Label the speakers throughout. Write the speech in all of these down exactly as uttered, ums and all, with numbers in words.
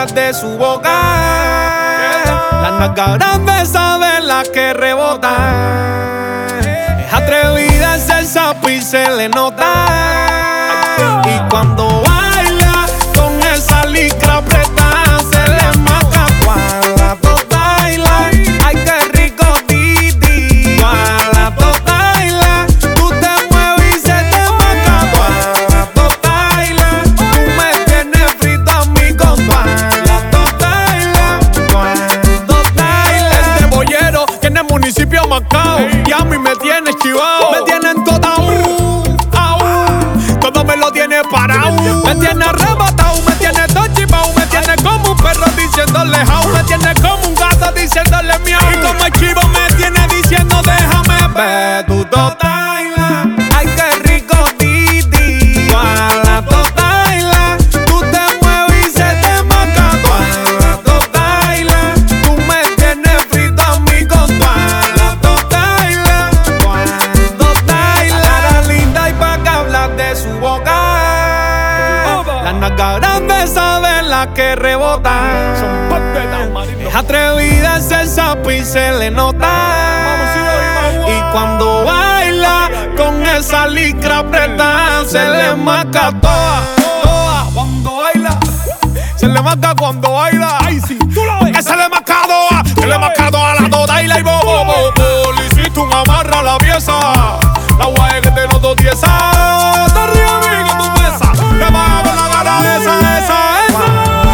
Speaker 1: hablar de su boca. Las nalgas grandes saben las que rebotan. Es atrevida, es el sapo y se le nota. Y cuando baila con esa licra apretada, se le marca cuadra toda baila. Ay, qué rico titi, cuadra toda baila. Tú te mueves y se te marca cuadra toda baila. Tú me tienes frito a mí con cuadra toda baila, cuadra toda baila. Este bollero tiene el municipio marcado y a mí me tiene chivado. Me tienen toda uh, uh, todo me lo tiene parado. Me tiene arrebatado, me tiene todo chivado. Me tiene como un perro diciéndole how. Me tiene como un gato diciéndole miau. Y como el chivo me tiene diciendo déjame ver tu totaila. Ay, qué rico titi, cuadra totaila. Tú te mueves y se te marca cuadra totaila. Tú me tienes frito a mí con cuadra totaila, cuadra totaila. La cara linda y pa' que hablar de su boca. Las nalgas grandes saben las que rebotan.
Speaker 2: Son parte de
Speaker 1: Es atrevida, es el sapo y se le nota. Y cuando baila con esa licra apretada, se le marca toda, toda. Cuando baila, se le marca cuando baila.
Speaker 2: Ay, sí, tú lo ves.
Speaker 1: Que se le marca toda, se le marca toda la toda y la y bo, bo, bo, bo. Le hiciste un amarra a la pieza. La guay que te noto tiesa. Te ríes a mí que tú pesas. Te vas por la cara de esa, esa, esa.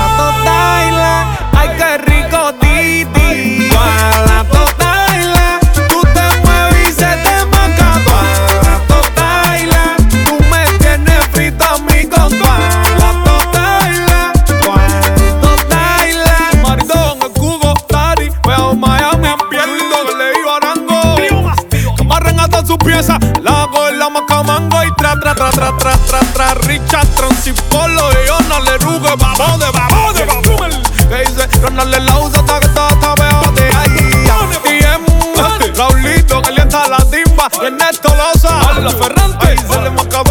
Speaker 1: Ay, qué rico titi, cuadra totaila. Tú te mueves y se te marca cuadra totaila. Tú me tienes frito a mí con cuadra totaila, cuadra totaila. Maridón, el Cugo, Tari, veo Miami en pierdo que le iba arango. Que amarren hasta sus piezas, la hago en la macamango y tra, tra, tra, tra, tra, tra, tra. Richard, Transipolo y Ona le ruge, vamos de vamos de vamos. Que dice, Ronald la usa hasta que está tapeate ahí. Y M, Raulito calienta la timba. Y Ernesto Loza, a la Ferrante, se le marca